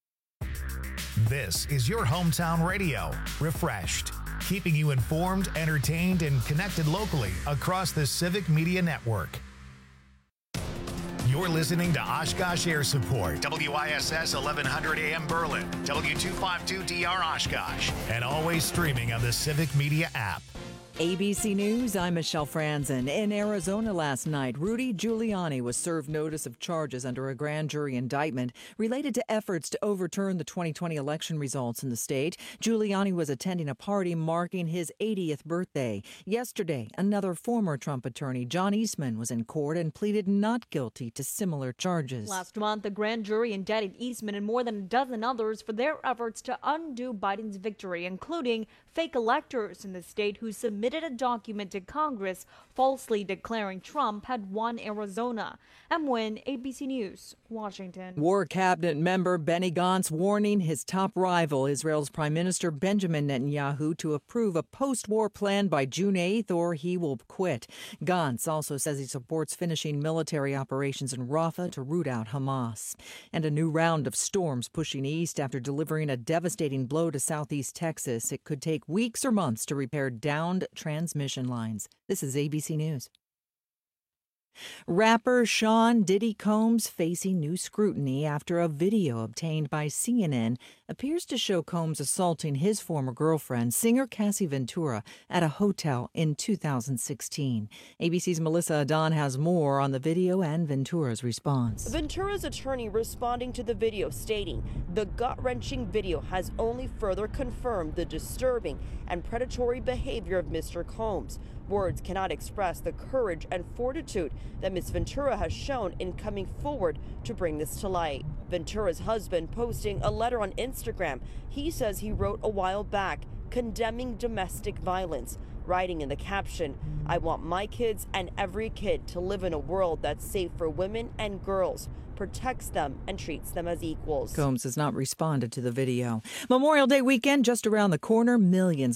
This is your hometown radio, Refreshed, keeping you informed, entertained, and connected locally across the Civic Media Network. You're listening to Oshkosh Air Support, WISS 1100 AM Berlin, W252DR Oshkosh, and always streaming on the Civic Media app. ABC News, I'm Michelle Franzen. In Arizona last night, Rudy Giuliani was served notice of charges under a grand jury indictment related to efforts to overturn the 2020 election results in the state. Giuliani was attending a party marking his 80th birthday. Yesterday, another former Trump attorney, John Eastman, was in court and pleaded not guilty to similar charges. Last month, the grand jury indicted Eastman and more than a dozen others for their efforts to undo Biden's victory, including fake electors in the state who submitted a document to Congress falsely declaring Trump had won Arizona. I'm Wynn, ABC News, Washington. War Cabinet member Benny Gantz warning his top rival, Israel's Prime Minister Benjamin Netanyahu, to approve a post-war plan by June 8th or he will quit. Gantz also says he supports finishing military operations in Rafah to root out Hamas. And a new round of storms pushing east after delivering a devastating blow to southeast Texas. It could take weeks or months to repair downed transmission lines. This is ABC News. Rapper Sean Diddy Combs facing new scrutiny after a video obtained by CNN appears to show Combs assaulting his former girlfriend, singer Cassie Ventura, at a hotel in 2016. ABC's Melissa Adon has more on the video and Ventura's response. Ventura's attorney responding to the video stating the gut-wrenching video has only further confirmed the disturbing and predatory behavior of Mr. Combs. Words cannot express the courage and fortitude that Ms. Ventura has shown in coming forward to bring this to light. Ventura's husband posting a letter on Instagram he says he wrote a while back condemning domestic violence, writing in the caption, "I want my kids and every kid to live in a world that's safe for women and girls, protects them and treats them as equals." Combs has not responded to the video. Memorial Day weekend just around the corner. Millions